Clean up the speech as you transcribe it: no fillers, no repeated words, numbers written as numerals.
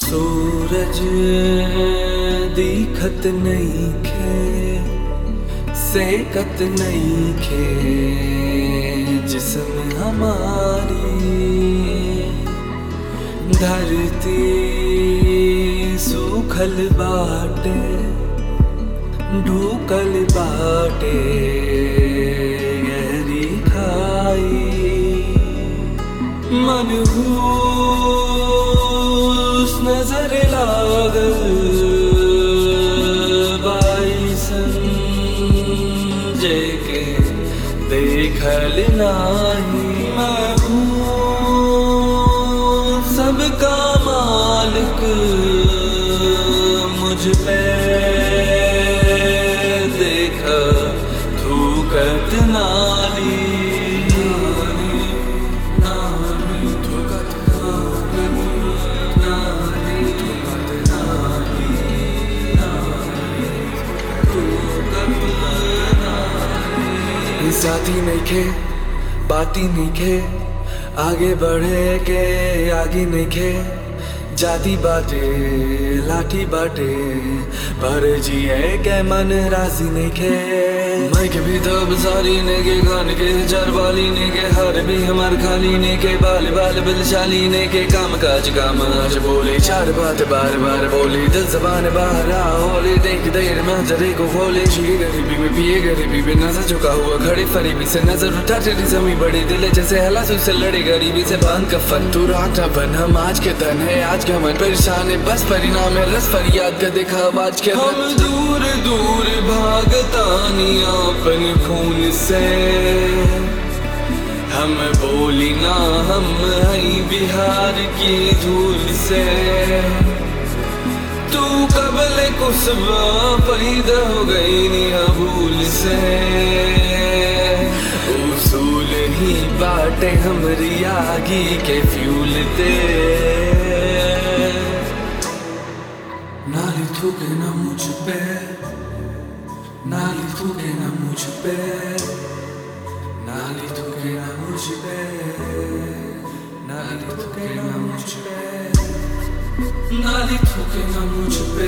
सूरज दिखत नइखे, सेकत नइखे जिस्म हमारी। धरती सूखल बाटे, ढूकल बाटे गहरी खाई। मनहूस नजर लागल बाइसन जेके देखल नाही। मैं हूँ सबका मालिक, मुझ पे देखा थूकत नाली। साथी नइखे, बाती नइखे, आगे बढ़े के आगे नइखे। जाती बाटे लाठी बाटे, पर जिए के मन राजी नइखे। मैं के भी तब सारी नेके खान के चरवाली नेके, हर भी हमार खाली नेके। बाल बाल बलशाली नेके, काम काज काम आज बोले। चार बात बार बार बोले, दिल जबान बाहर होले। देख देर में जरे को खोले, जिए गरीबी में पिए गरीबी में। नजर झुका हुआ खड़े फरीबी से, नजर उठा तेरी जमी बड़ी दिल जैसे हलासू से लड़े गरीबी से। बांध कफन तू रात बन, हम आज के धन है आज का मन परेशान है। बस परिणाम है रस फरियाद का देखा आज के। हम दूर दूर भागतानी अपन खून से, हम बोली ना हम हैं बिहार की धूल से। तू कबल कुसबा पैदा हो गई निया भूल से। उसूल ही बाटे हमरी आगी के फ्यूल ते। नाली थूके ना मुझ पे, नाली थूके ना मुझ पे, नाली थूके ना मुझ पे, नाली थूके ना मुझ पे, नाली थूके ना मुझ पे।